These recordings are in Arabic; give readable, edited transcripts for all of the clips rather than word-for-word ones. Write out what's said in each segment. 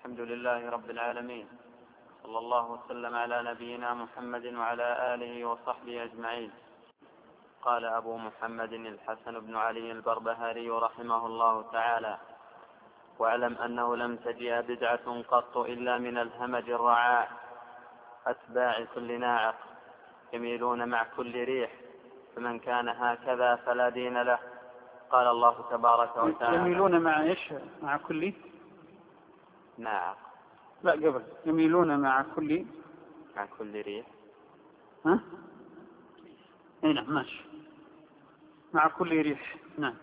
الحمد لله رب العالمين، صلى الله وسلم على نبينا محمد وعلى آله وصحبه أجمعين. قال أبو محمد الحسن بن علي البربهاري رحمه الله تعالى: واعلم أنه لم تجئ بدعة قط إلا من الهمج الرعاع أتباع كل ناعق، يميلون مع كل ريح، فمن كان هكذا فلا دين له. قال الله تبارك وتعالى: يميلون مع ايش؟ مع كل ناعق. لا، قبل يميلون مع كل ريح. ها؟ اي نعم، ماشي. مع كل ريح، نعم.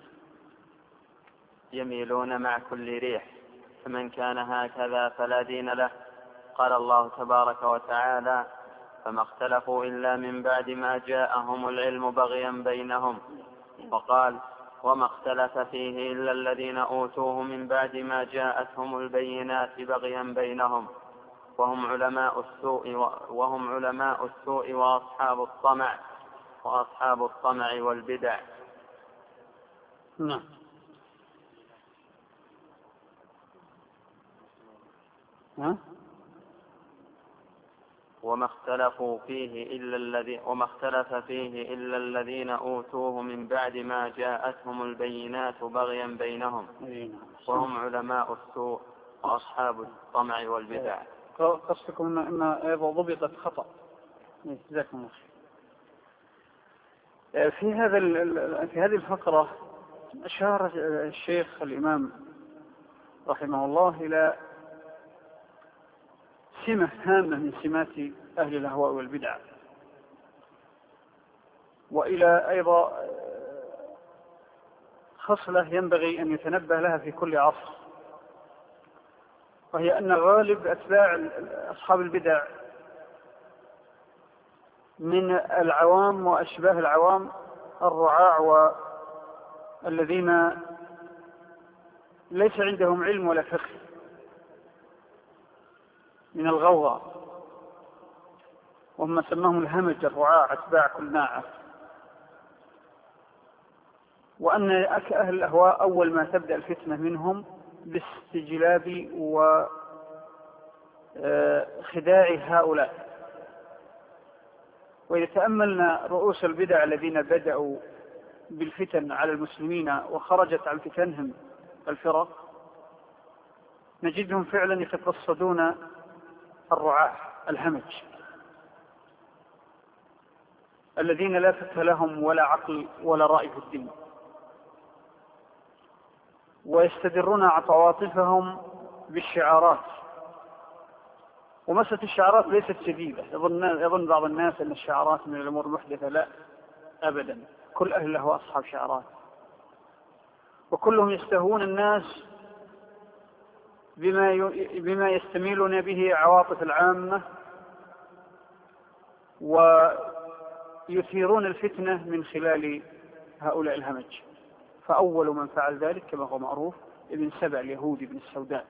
يميلون مع كل ريح، فمن كان هكذا فلا دين له. قال الله تبارك وتعالى: فما اختلفوا إلا من بعد ما جاءهم العلم بغيا بينهم. وقال: وما اختلف فيه إلا الذين أوتوه من بعد ما جاءتهم البينات بغيا بينهم، وهم علماء السوء وأصحاب الطمع والبدع. نعم. ها؟ وما اختلف فيه إلا الذين أوتوه من بعد ما جاءتهم البينات بغيا بينهم، وهم علماء السوء وأصحاب الطمع والبدع. قصدكم أن أيضا ضبطت خطأ. جزاكم الله خير. في هذه الفقرة أشار الشيخ الإمام رحمه الله إلى سمة هامة من سمات أهل الأهواء والبدع، وإلى أيضا خصلة ينبغي أن يتنبه لها في كل عصر، وهي أن غالب أتباع أصحاب البدع من العوام وأشباه العوام الرعاع، والذين ليس عندهم علم ولا فقه، من الغوغاء، وهم سماهم الهمج الرعاع أتباع كل ناعق. وأن أهل الأهواء أول ما تبدأ الفتنة منهم باستجلاب وخداع هؤلاء. وإذا تأملنا رؤوس البدع الذين بدأوا بالفتن على المسلمين وخرجت عن فتنهم الفرق، نجدهم فعلا يتقصدون الرعاع الهمج، الذين لا فقه لهم ولا عقل ولا رأي في الدين، ويستدرون عواطفهم بالشعارات. ومسألة الشعارات ليست جديدة. يظن بعض الناس أن الشعارات من الأمور المحدثة. لا أبدا، كل أهل له أصحاب شعارات، وكلهم يستهون الناس بما يستميلون به عواطف العامة، ويثيرون الفتنة من خلال هؤلاء الهمج. فأول من فعل ذلك كما هو معروف ابن سبع اليهودي ابن السوداء،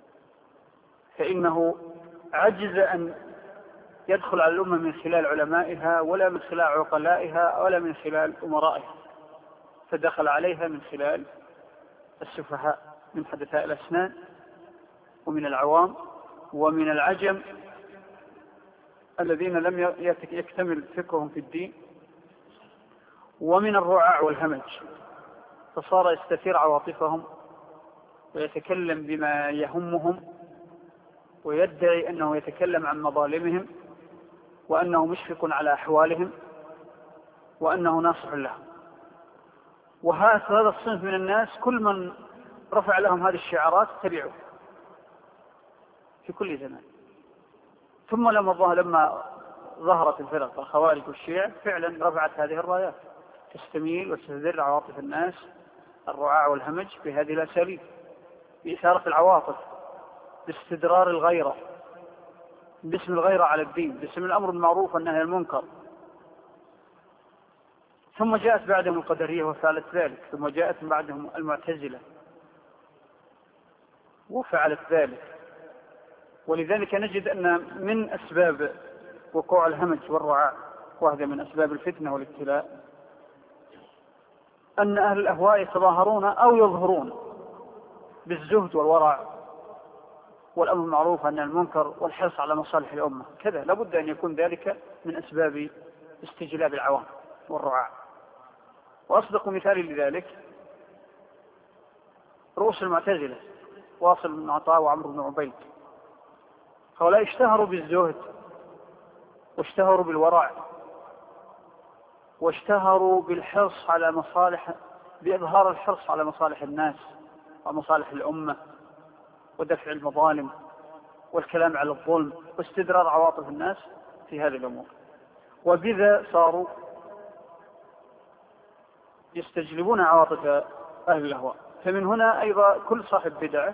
فإنه عجز أن يدخل على الأمة من خلال علمائها ولا من خلال عقلائها ولا من خلال أمرائها، فدخل عليها من خلال السفهاء من حدثاء الأسنان ومن العوام ومن العجم الذين لم يكتمل فقههم في الدين، ومن الرعاع والهمج، فصار يستثير عواطفهم ويتكلم بما يهمهم ويدعي أنه يتكلم عن مظالمهم وأنه مشفق على أحوالهم وأنه ناصح لهم. وهذا الصنف من الناس كل من رفع لهم هذه الشعارات تبعوه في كل زمان. ثم لما ظهرت الفرق الخوارج والشيعة فعلا رفعت هذه الرايات، تستميل وتستدر عواطف الناس الرعاع والهمج بهذه الأساليب، بإثارة العواطف، باستدرار الغيرة، باسم الغيرة على الدين، باسم الأمر المعروف والنهي عن المنكر. ثم جاءت بعدهم القدرية وفعلت ذلك، ثم جاءت بعدهم المعتزلة وفعلت ذلك. ولذلك نجد أن من أسباب وقوع الهمج والرعاع، وهذا من أسباب الفتنة والابتلاء، أن أهل الأهواء يتظاهرون أو يظهرون بالزهد والورع والأمر بالمعروف عن المنكر والحرص على مصالح الأمة، كذا لابد أن يكون ذلك من أسباب استجلاب العوام والرعاع. وأصدق مثال لذلك رؤوس المعتزلة، واصل بن عطاء وعمرو بن عبيد، هؤلاء اشتهروا بالزهد واشتهروا بالورع واشتهروا بالحرص على مصالح، بإظهار الحرص على مصالح الناس ومصالح الأمة ودفع المظالم والكلام على الظلم واستدرار عواطف الناس في هذه الأمور، وبذا صاروا يستجلبون عواطف أهل الأهواء. فمن هنا أيضا كل صاحب بدعة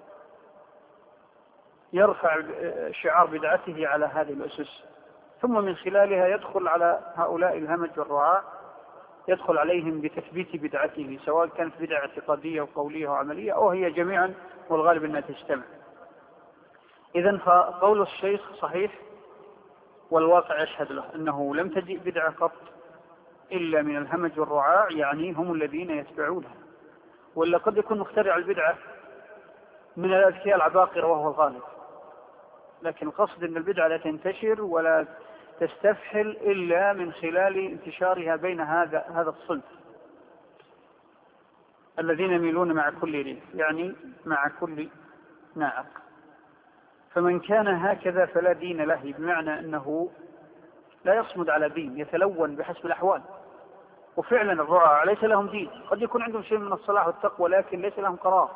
يرفع شعار بدعته على هذه الأسس، ثم من خلالها يدخل على هؤلاء الهمج والرعاع، يدخل عليهم بتثبيت بدعته، سواء كانت بدعة اعتقادية وقولية وعملية أو هي جميعا، والغالب أنها تجتمع. إذن فقول الشيخ صحيح والواقع يشهد له أنه لم تجئ بدعة قط إلا من الهمج والرعاع، يعني هم الذين يتبعونها، ولا قد يكون مخترع البدعة من الأذكياء العباقرة وهو الغالب، لكن القصد أن البدعة لا تنتشر ولا تستفحل إلا من خلال انتشارها بين هذا الصنف الذين يميلون مع كل ريح، يعني مع كل ناعق. فمن كان هكذا فلا دين له، بمعنى أنه لا يصمد على دين، يتلون بحسب الأحوال. وفعلا الرعاع ليس لهم دين، قد يكون عندهم شيء من الصلاح والتقوى لكن ليس لهم قرار،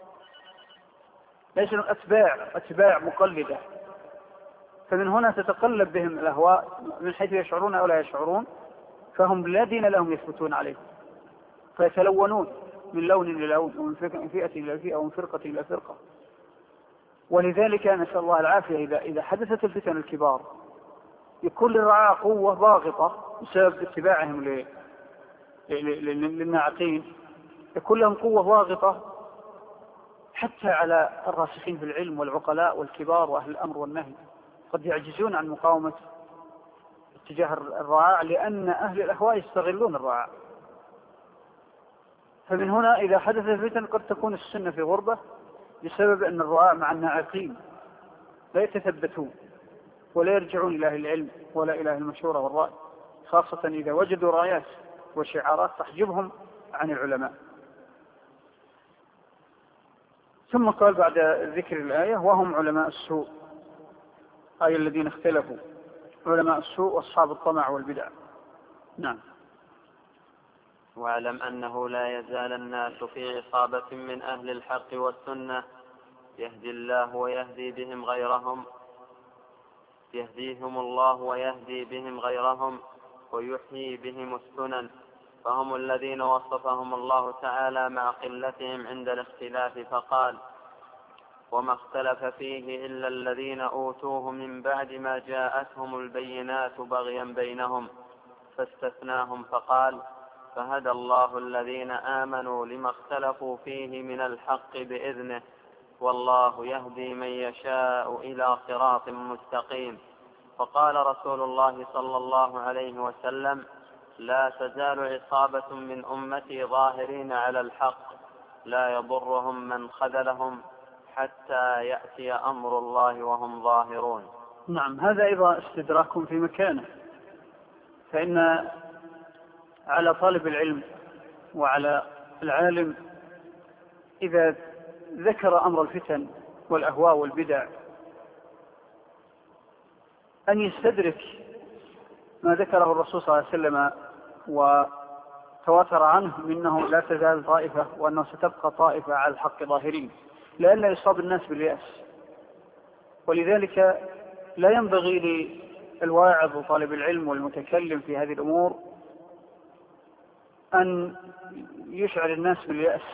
ليس لهم أتباع مقلدة. فمن هنا تتقلب بهم الأهواء من حيث يشعرون أو لا يشعرون، فهم لا دين لهم يثبتون عليه، فيتلونون من لون إلى لون ومن فئة إلى فئة ومن فرقة إلى فرقة. ولذلك نسأل الله العافية إذا حدثت الفتن الكبار يكون للرعاع قوة ضاغطة بسبب اتباعهم للناعقين، يكون لهم قوة ضاغطة حتى على الراسخين في العلم والعقلاء والكبار وأهل الأمر والنهي، قد يعجزون عن مقاومة اتجاه الرعاع، لأن أهل الأهواء يستغلون الرعاع. فمن هنا إذا حدث الفتن قد تكون السنة في غربة بسبب أن الرعاع مع الناعقين لا يتثبتون ولا يرجعون إلى أهل العلم ولا إلى أهل المشورة والرأي، خاصة إذا وجدوا رايات وشعارات تحجبهم عن العلماء. ثم قال بعد ذكر الآية: وهم علماء السوء، أي الذين اختلفوا، علماء السوء وأصحاب الطمع والبدع. نعم. واعلم أنه لا يزال الناس في عصابة من أهل الحق والسنة يهدي الله ويهدي بهم غيرهم، يهديهم الله ويهدي بهم غيرهم ويحيي بهم السنن، فهم الذين وصفهم الله تعالى مع قلتهم عند الاختلاف فقال: وما اختلف فيه إلا الذين أوتوه من بعد ما جاءتهم البينات بغيا بينهم، فاستثناهم فقال: فهدى الله الذين آمنوا لما اختلفوا فيه من الحق بإذنه، والله يهدي من يشاء إلى صراط مستقيم. فقال رسول الله صلى الله عليه وسلم: لا تزال عصابة من أمتي ظاهرين على الحق لا يضرهم من خذلهم حتى يأتي أمر الله وهم ظاهرون. نعم، هذا أيضا استدراك في مكانه، فإن على طالب العلم وعلى العالم إذا ذكر أمر الفتن والأهواء والبدع أن يستدرك ما ذكره الرسول صلى الله عليه وسلم وتواتر عنه منه لا تزال طائفة، وأنه ستبقى طائفة على الحق ظاهرين، لئلا يصاب الناس باليأس. ولذلك لا ينبغي للواعظ وطالب العلم والمتكلم في هذه الأمور أن يشعر الناس باليأس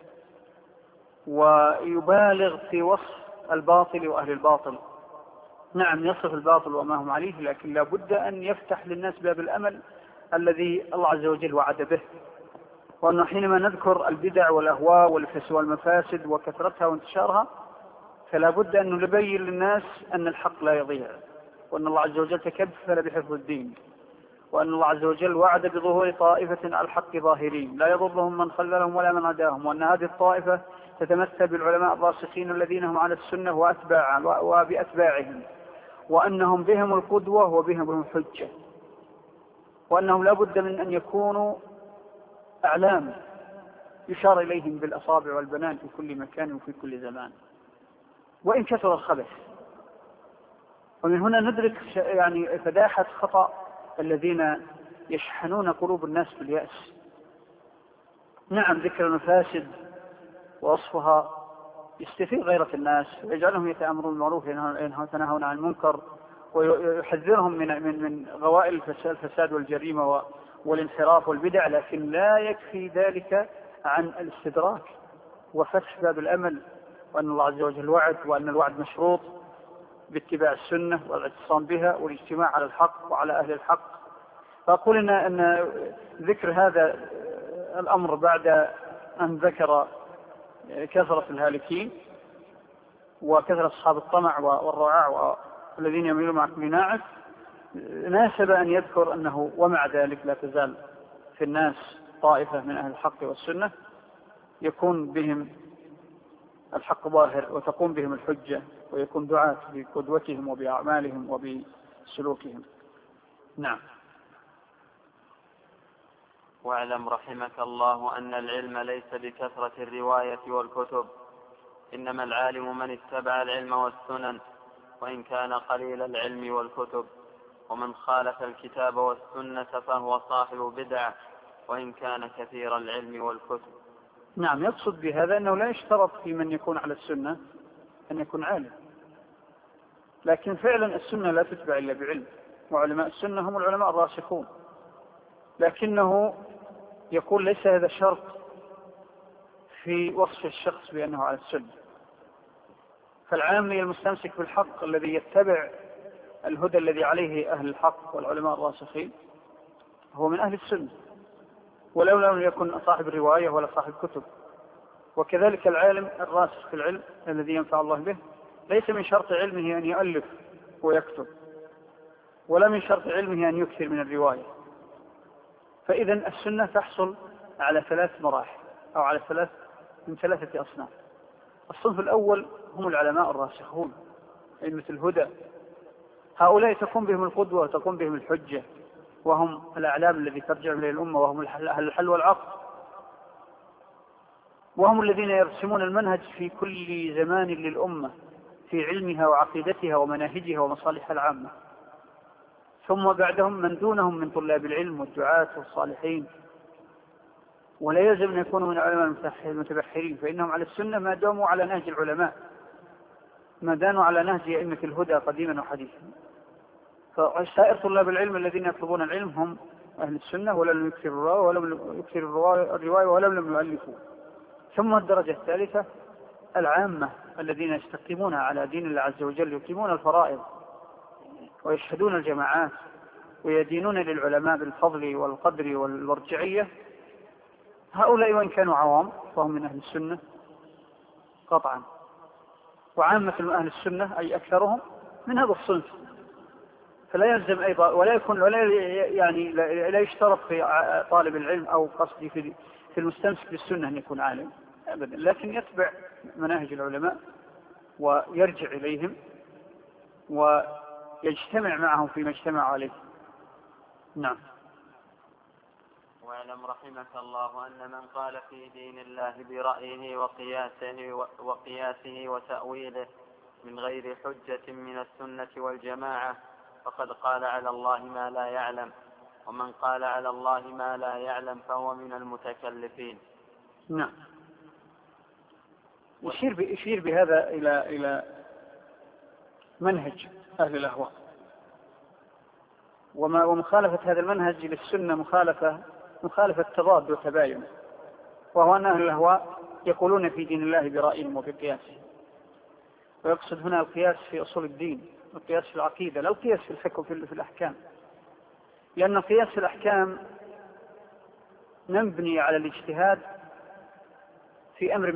ويبالغ في وصف الباطل وأهل الباطل. نعم، يصف الباطل وما هم عليه، لكن لا بد أن يفتح للناس باب الأمل الذي الله عز وجل وعد به. وأنه حينما نذكر البدع والأهواء والمفاسد وكثرتها وانتشارها، فلا بد أن نبين للناس أن الحق لا يضيع، وأن الله عز وجل تكفل بحفظ الدين، وأن الله عز وجل وعد بظهور طائفة على الحق ظاهرين لا يضرهم من خذلهم ولا من عداهم، وأن هذه الطائفة تتمثل بالعلماء الراسخين الذين هم على السنة وبأتباعهم، وأنهم بهم القدوة وبهم الحجة، وأنهم لا بد من أن يكونوا أعلام يشار إليهم بالأصابع والبنان في كل مكان وفي كل زمان وإن كثر الخبث. ومن هنا ندرك يعني فداحة خطأ الذين يشحنون قلوب الناس باليأس. نعم، ذكر المفاسد ووصفها يستفيد غيرة الناس ويجعلهم يتأمرون بالمعروف ويتناهون عن المنكر ويحذرهم من غوائل الفساد والجريمة والانحراف والبدع، لكن لا يكفي ذلك عن الاستدراك وفتح باب الأمل، وأن الله عز وجل وعد، وأن الوعد مشروط باتباع السنة والاعتصام بها والاجتماع على الحق وعلى أهل الحق. فأقول إن ذكر هذا الأمر بعد أن ذكر كثرة الهالكين وكثرة أصحاب الطمع والرعاع والذين يميلون مع كل ناعس، ناسب أن يذكر أنه ومع ذلك لا تزال في الناس طائفة من أهل الحق والسنة يكون بهم الحق ظاهر وتقوم بهم الحجة ويكون دعاة بقدوتهم وبأعمالهم وبسلوكهم. نعم. واعلم رحمك الله أن العلم ليس بكثرة الرواية والكتب، إنما العالم من اتبع العلم والسنن وإن كان قليل العلم والكتب، ومن خالف الكتاب والسنة فهو صاحب بدعة وإن كان كثير العلم والكتب. نعم، يقصد بهذا أنه لا يشترط في من يكون على السنة أن يكون عالم، لكن فعلا السنة لا تتبع إلا بعلم، وعلماء السنة هم العلماء الراسخون، لكنه يقول ليس هذا شرط في وصف الشخص بأنه على السنة. فالعامي المستمسك بالحق الذي يتبع الهدى الذي عليه أهل الحق والعلماء الراسخين هو من أهل السنة، ولو لم يكن صاحب رواية ولا صاحب كتب. وكذلك العالم الراسخ في العلم الذي ينفع الله به ليس من شرط علمه أن يؤلف ويكتب، ولا من شرط علمه أن يكثر من الرواية. فإذا السنة تحصل على 3 مراحل أو على من 3 أصناف. الصنف الأول هم العلماء الراسخون أئمة الهدى، هؤلاء تقوم بهم القدوة وتقوم بهم الحجة، وهم الأعلام الذي ترجع إليه الأمة، وهم أهل الحل والعقد، وهم الذين يرسمون المنهج في كل زمان للأمة في علمها وعقيدتها ومناهجها ومصالحها العامة. ثم بعدهم من دونهم من طلاب العلم والدعاة والصالحين، ولا يلزم أن يكونوا من العلماء المتبحرين، فإنهم على السنة ما داموا على نهج العلماء، ما دانوا على نهج أئمة الهدى قديما وحديثا. فسائر طلاب العلم الذين يطلبون العلم هم أهل السنة، ولم يكثروا الرواية ولم يؤلفوا. ثم الدرجة الثالثة العامة الذين يستقيمون على دين الله عز وجل، يقيمون الفرائض ويشهدون الجماعات ويدينون للعلماء بالفضل والقدر والمرجعية. هؤلاء وإن كانوا عوام فهم من أهل السنة قطعا، وعامة أهل السنة أي أكثرهم من هذا الصنف. فلا يلزم أيضا لا يشترط في طالب العلم أو قصدي في المستمسك بالسنة أن يكون عالم أبدا، لكن يتبع مناهج العلماء ويرجع إليهم ويجتمع معهم فيما اجتمع عليه. نعم. واعلم رحمك الله أن من قال في دين الله برأيه وقياسه وتأويله من غير حجة من السنة والجماعة فقد قال على الله ما لا يعلم، ومن قال على الله ما لا يعلم فهو من المتكلفين. نعم. يشير بهذا إلى منهج أهل الأهواء، ومخالفة هذا المنهج للسنة مخالفة تضاد وتباين، وهو أن أهل الأهواء يقولون في دين الله برأيهم وبقياسهم، ويقصد هنا القياس في أصول الدين، القياس في العقيدة، لا القياس في الحكم في الأحكام، لأن القياس في الأحكام نبني على الاجتهاد في أمر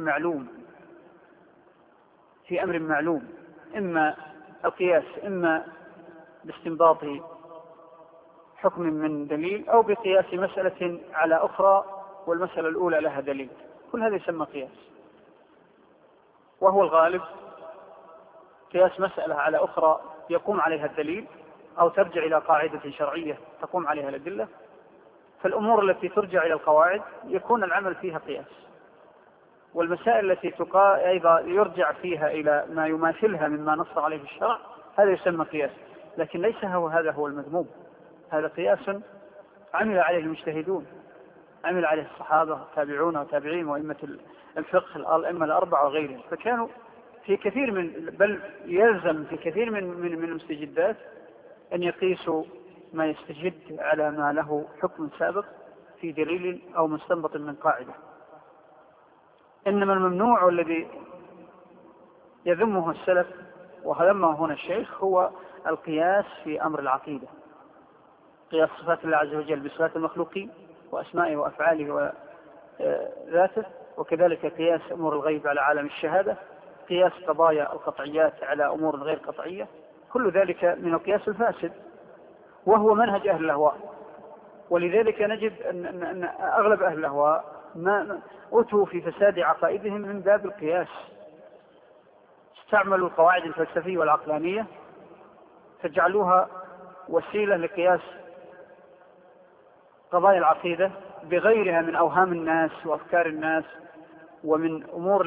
معلوم، إما القياس إما باستنباط حكم من دليل، أو بقياس مسألة على أخرى والمسألة الأولى لها دليل، كل هذا يسمى قياس. وهو الغالب قياس مسألة على أخرى يقوم عليها الدليل، أو ترجع إلى قاعدة شرعية تقوم عليها الأدلة. فالأمور التي ترجع إلى القواعد يكون العمل فيها قياس، والمسائل التي أيضا يرجع فيها إلى ما يماثلها مما نص عليه الشرع هذا يسمى قياس، لكن ليس هذا هو المذموم. هذا قياس عمل عليه المجتهدون، عمل عليه الصحابة والتابعون وتابعين وأئمة الفقه الأئمة الأربعة وغيرهم، فكانوا في كثير بل يلزم في كثير من المستجدات أن يقيسوا ما يستجد على ما له حكم سابق في دليل أو مستنبط من قاعدة. إنما الممنوع والذي يذمه السلف وذمه هنا الشيخ هو القياس في أمر العقيدة، قياس صفات الله عز وجل بصفات المخلوقين وأسمائه وأفعاله وذاته، وكذلك قياس أمور الغيب على عالم الشهادة، قياس قضايا القطعيات على أمور غير قطعية، كل ذلك من القياس الفاسد، وهو منهج أهل الأهواء. ولذلك نجد أن أغلب أهل الأهواء ما أتوا في فساد عقائدهم من باب القياس، استعملوا القواعد الفلسفية والعقلانية فجعلوها وسيلة لقياس قضايا العقيدة بغيرها من أوهام الناس وأفكار الناس ومن أمور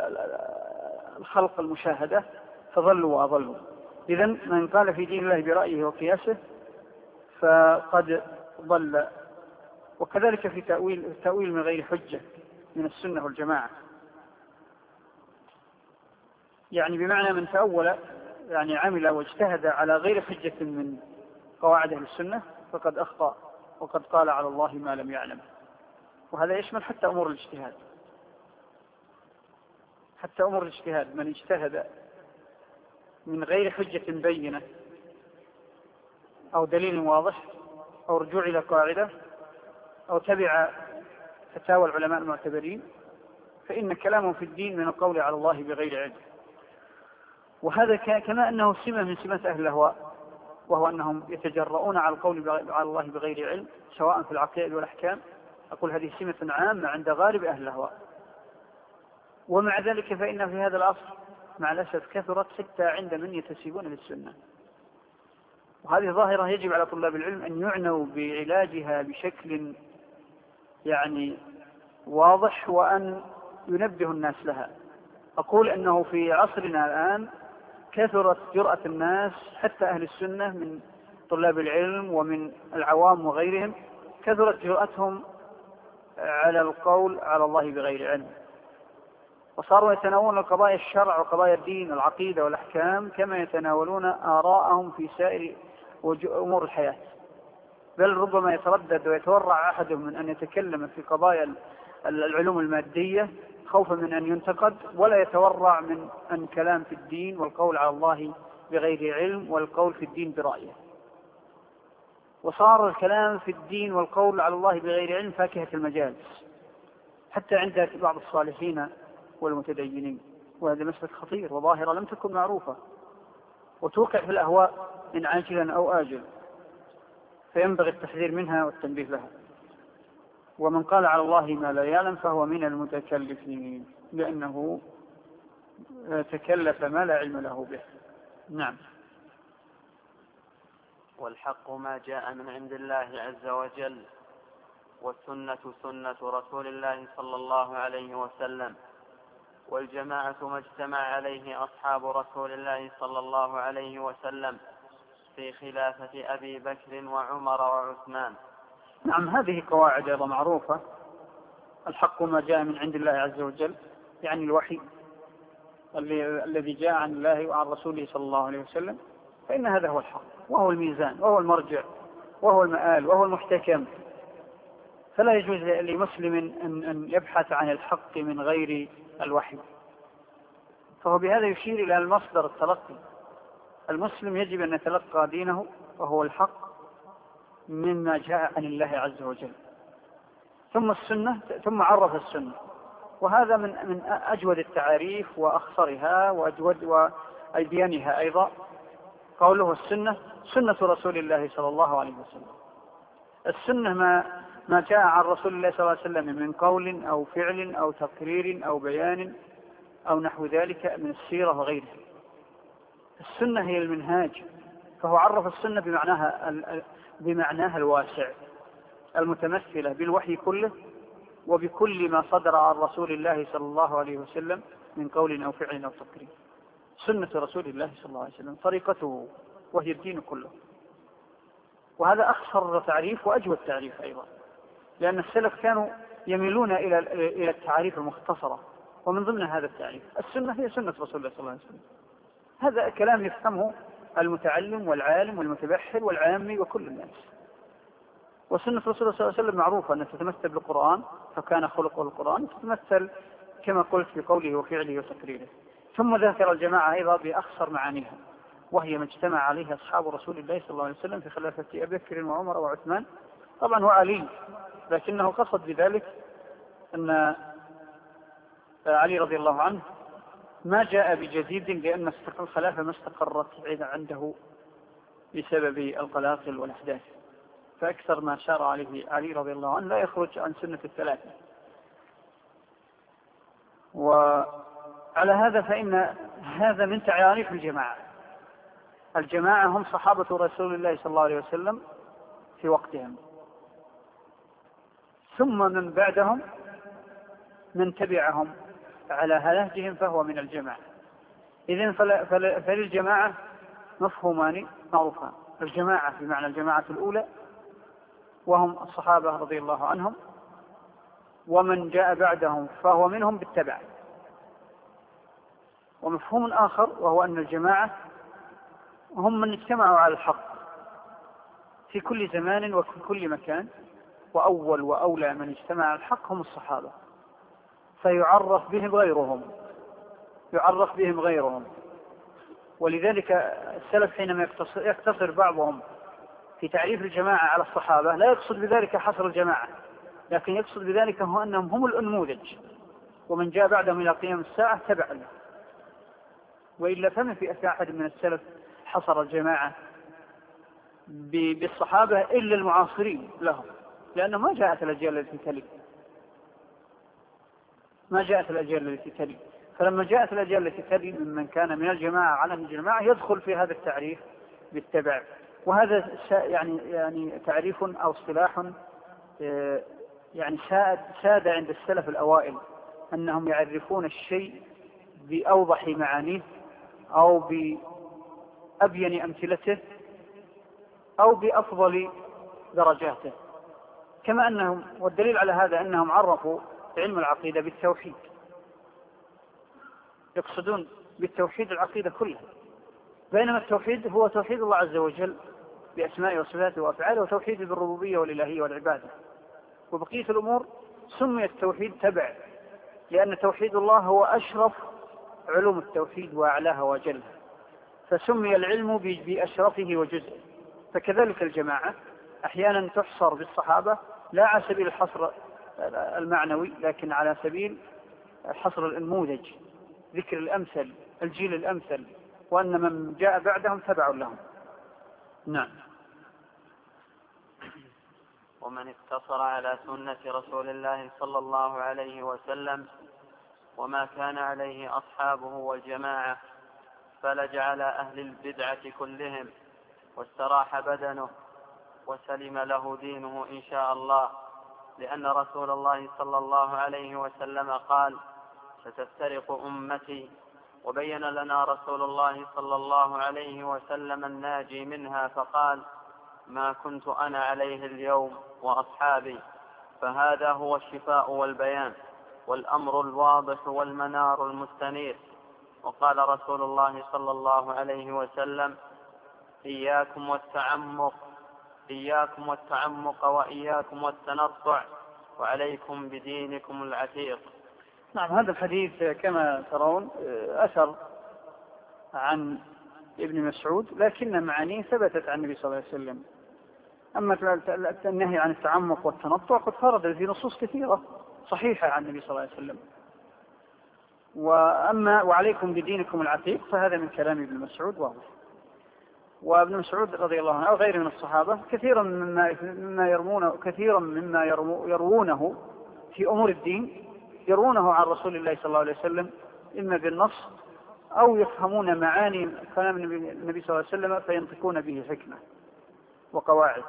الخلق المشاهدة، فضلوا وأضلوا. إذن من قال في دين الله برأيه وقياسه فقد ضل. وكذلك في تأويل من غير حجة من السنة والجماعة، يعني بمعنى من تأول يعني عمل واجتهد على غير حجة من قواعد أهل السنة فقد أخطأ وقد قال على الله ما لم يعلم. وهذا يشمل حتى أمور الاجتهاد، حتى أمور الاجتهاد من اجتهد من غير حجة بينة أو دليل واضح أو رجوع إلى قاعدة أو تبع فتاوى العلماء المعتبرين فإن كلامه في الدين من القول على الله بغير علم. وهذا كما أنه سمة من سمات أهل الأهواء، وهو أنهم يتجرؤون على القول على الله بغير علم سواء في العقائد والأحكام. أقول هذه سمة عامة عند غالب أهل الأهواء. ومع ذلك فإن في هذا العصر مع الأسف كثرت حتى عند من يتسيبون للسنة، وهذه ظاهرة يجب على طلاب العلم أن يعنوا بعلاجها بشكل يعني واضح وأن ينبه الناس لها. أقول أنه في عصرنا الآن كثرت جرأة الناس حتى أهل السنة من طلاب العلم ومن العوام وغيرهم، كثرت جرأتهم على القول على الله بغير علم، وصاروا يتناولون قضايا الشرع وقضايا الدين والعقيدة والأحكام كما يتناولون آراءهم في سائر أمور الحياة. بل ربما يتردد ويتورع أحدهم من أن يتكلم في قضايا العلوم المادية خوفا من أن ينتقد، ولا يتورع من أن كلام في الدين والقول على الله بغير علم والقول في الدين برأيه. وصار الكلام في الدين والقول على الله بغير علم فاكهة المجالس حتى عند بعض الصالحين والمتدينين، وهذا مسألة خطير وظاهرة لم تكن معروفة وتوقع في الأهواء إن عاجلا أو آجل، فينبغي التحذير منها والتنبيه لها. ومن قال على الله ما لا يعلم فهو من المتكلفين لأنه تكلف ما لا علم له به. نعم. والحق ما جاء من عند الله عز وجل، والسنة سنة رسول الله صلى الله عليه وسلم، والجماعة ما اجتمع عليه أصحاب رسول الله صلى الله عليه وسلم في خلافة أبي بكر وعمر وعثمان. نعم، هذه قواعد أيضا معروفة. الحق ما جاء من عند الله عز وجل يعني الوحي الذي جاء عن الله وعن رسوله صلى الله عليه وسلم، فإن هذا هو الحق وهو الميزان وهو المرجع وهو المآل وهو المحتكم. فلا يجوز لمسلم أن يبحث عن الحق من غير الوحي، فهو بهذا يشير إلى المصدر التلقي. المسلم يجب أن يتلقى دينه وهو الحق مما جاء عن الله عز وجل، ثم السنة، ثم عرف السنة. وهذا من أجود التعاريف وأخصرها وأجود وأبينها أيضا قوله السنة سنة رسول الله صلى الله عليه وسلم. السنة ما جاء عن رسول الله صلى الله عليه وسلم من قول أو فعل أو تقرير أو بيان أو نحو ذلك من السيرة وغيرها. السنة هي المنهاج، فهو عرف السنة بمعناها الواسع المتمثلة بالوحي كله وبكل ما صدر عن رسول الله صلى الله عليه وسلم من قول أو فعل أو تقرير. سنة رسول الله صلى الله عليه وسلم طريقته وهي الدين كله. وهذا أخصر تعريف وأجود تعريف أيضا، لأن السلف كانوا يميلون إلى التعريف المختصرة، ومن ضمن هذا التعريف السنة هي سنة رسول الله صلى الله عليه وسلم. هذا كلام يفهمه المتعلم والعالم والمتبحر والعامي وكل الناس. وسنة رسول الله صلى الله عليه وسلم معروفة أنها تتمثل بالقرآن، فكان خلقه القرآن، تتمثل كما قلت بقوله وفعله وتقريره. ثم ذكر الجماعة أيضا بأخصر معانيها، وهي ما اجتمع عليه أصحاب رسول الله صلى الله عليه وسلم في خلافة أبي بكر وعمر وعثمان، طبعا وعلي، لكنه قصد بذلك أن علي رضي الله عنه ما جاء بجديد، لأن الخلافة ما استقرت عنده بسبب القلاقل والأحداث، فأكثر ما شار عليه علي رضي الله عنه لا يخرج عن سنة الثلاثة. وعلى هذا فإن هذا من تعاريف الجماعة. الجماعة هم صحابة رسول الله صلى الله عليه وسلم في وقتهم، ثم من بعدهم من تبعهم على نهجهم فهو من الجماعة. إذن فللجماعة مفهومان معروفان: الجماعة بمعنى الجماعة الأولى وهم الصحابة رضي الله عنهم، ومن جاء بعدهم فهو منهم بالتبع. ومفهوم آخر وهو أن الجماعة هم من اجتمعوا على الحق في كل زمان وفي كل مكان، وأول وأولى من اجتمع على الحق هم الصحابة، فيعرف بهم غيرهم. ولذلك السلف حينما يقتصر بعضهم في تعريف الجماعة على الصحابة لا يقصد بذلك حصر الجماعة، لكن يقصد بذلك هو أنهم هم الأنموذج، ومن جاء بعدهم إلى قيام الساعة تبع له. وإلا فما في أحد من السلف حصر الجماعة بالصحابة إلا المعاصرين لهم، لأنه ما جاءت الأجيال التي تلي. فلما جاءت الأجيال التي تلي ممن كان من الجماعة على الجماعة يدخل في هذا التعريف بالتبع. وهذا يعني تعريف أو اصطلاح يعني ساد عند السلف الأوائل، أنهم يعرفون الشيء بأوضح معانيه أو بأبين أمثلته أو بأفضل درجاته. كما أنهم، والدليل على هذا أنهم عرفوا علم العقيدة بالتوحيد، يقصدون بالتوحيد العقيدة كلها، بينما التوحيد هو توحيد الله عز وجل بأسمائه وصفاته وأفعاله، وتوحيد بالربوبية والإلهية والعبادة. وبقية الأمور سمي التوحيد تبع، لأن توحيد الله هو أشرف علوم التوحيد وأعلاها وأجلها، فسمي العلم بأشرفه وجزءه. فكذلك الجماعة أحيانا تحصر بالصحابة لا على سبيل الحصر المعنوي، لكن على سبيل حصر النموذج، ذكر الأمثل، الجيل الأمثل، وأن من جاء بعدهم تبع لهم. نعم. ومن اقتصر على سنة رسول الله صلى الله عليه وسلم وما كان عليه أصحابه والجماعة فلج على أهل البدعة كلهم، واستراح بدنه وسلم له دينه إن شاء الله، لأن رسول الله صلى الله عليه وسلم قال: ستفترق أمتي. وبين لنا رسول الله صلى الله عليه وسلم الناجي منها فقال: ما كنت أنا عليه اليوم وأصحابي. فهذا هو الشفاء والبيان والأمر الواضح والمنار المستنير. وقال رسول الله صلى الله عليه وسلم: إياكم والتعمق وإياكم والتنطع وعليكم بدينكم العتيق. نعم، هذا الحديث كما ترون أثر عن ابن مسعود، لكن معانيه ثبتت عن النبي صلى الله عليه وسلم. أما النهي عن التعمق والتنطع قد ورد في نصوص كثيرة صحيحة عن النبي صلى الله عليه وسلم. وأما وعليكم بدينكم العتيق فهذا من كلام ابن مسعود واضح. وابن مسعود رضي الله عنه أو غيره من الصحابة كثيرا مما يروونه في أمور الدين يروونه عن رسول الله صلى الله عليه وسلم إما بالنص أو يفهمون معاني كلام النبي صلى الله عليه وسلم فينطقون به حكمة وقواعد.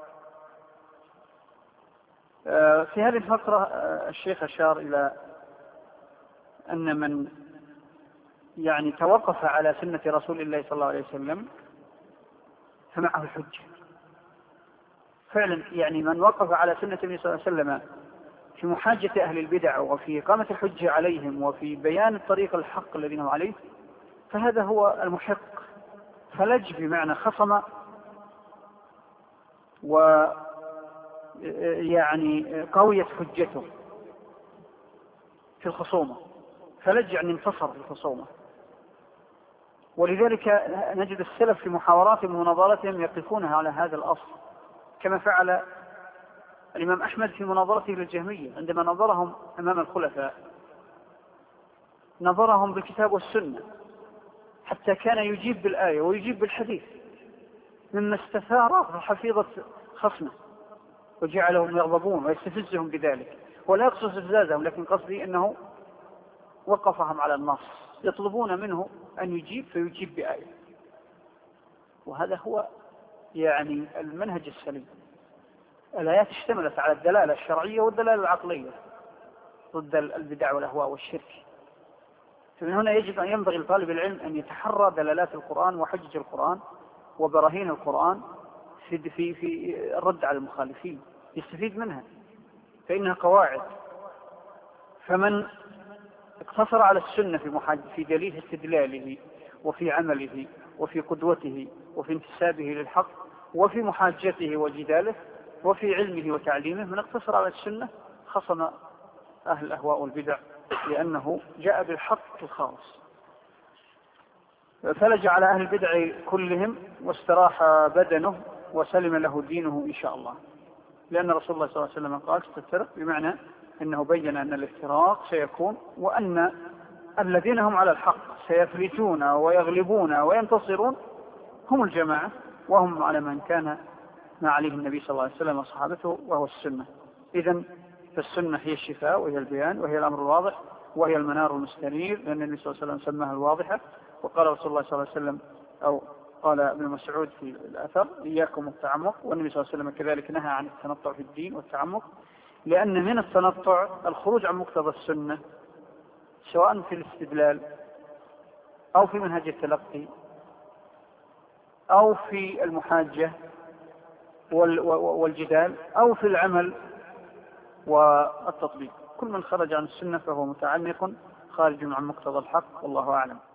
في هذه الفقرة الشيخ أشار إلى أن من يعني توقف على سنة رسول الله صلى الله عليه وسلم فمعه الحجة فعلا. يعني من وقف على سنة النبي صلى الله عليه وسلم في محاجة أهل البدع وفي إقامة الحجة عليهم وفي بيان الطريق الحق الذين هم عليه فهذا هو المحق. فلج بمعنى خصم ويعني قويت حجته في الخصومة. فلج يعني انتصر في الخصومة. ولذلك نجد السلف في محاوراتهم ومناظراتهم يقفونها على هذا الأصل كما فعل الإمام أحمد في مناظرته للجهمية عندما نظرهم أمام الخلفاء نظرهم بالكتاب والسنة حتى كان يجيب بالآية ويجيب بالحديث مما استثار حفيظة خصمه وجعلهم يغضبون ويستفزهم بذلك. ولا يقصد استفزازهم لكن قصدي أنه وقفهم على النص يطلبون منه أن يجيب فيجيب بآية. وهذا هو يعني المنهج السليم. الآيات اشتملت على الدلالة الشرعية والدلالة العقلية ضد البدع والأهواء والشرك. فمن هنا يجب أن ينبغي لطالب العلم أن يتحرى دلالات القرآن وحجج القرآن وبراهين القرآن في الرد على المخالفين يستفيد منها فإنها قواعد. فمن اقتصر على السنة في دليل استدلاله وفي عمله وفي قدوته وفي انتسابه للحق وفي محاجته وجداله وفي علمه وتعليمه من اقتصر على السنة خصم أهل الأهواء والبدع لأنه جاء بالحق الخالص. فلج على أهل البدع كلهم واستراح بدنه وسلم له دينه إن شاء الله. لأن رسول الله صلى الله عليه وسلم قال ستفترق بمعنى أنه بين أن الافتراق سيكون وأن الذين هم على الحق سيفلتون ويغلبون وينتصرون هم الجماعة وهم على من كان ما عليه النبي صلى الله عليه وسلم وصحابته وهو السنة. إذن فالسنة هي الشفاء وهي البيان وهي الأمر الواضح وهي المنار المستنير لأن النبي صلى الله عليه وسلم سماها الواضحة. وقال رسول الله صلى الله عليه وسلم أو قال ابن مسعود في الأثر إياكم التعمق. والنبي صلى الله عليه وسلم كذلك نهى عن التنطع في الدين والتعمق لأن من التنطع الخروج عن مقتضى السنة سواء في الاستدلال أو في منهج التلقي أو في المحاجة والجدال أو في العمل والتطبيق. كل من خرج عن السنة فهو متعمق خارج عن مقتضى الحق والله أعلم.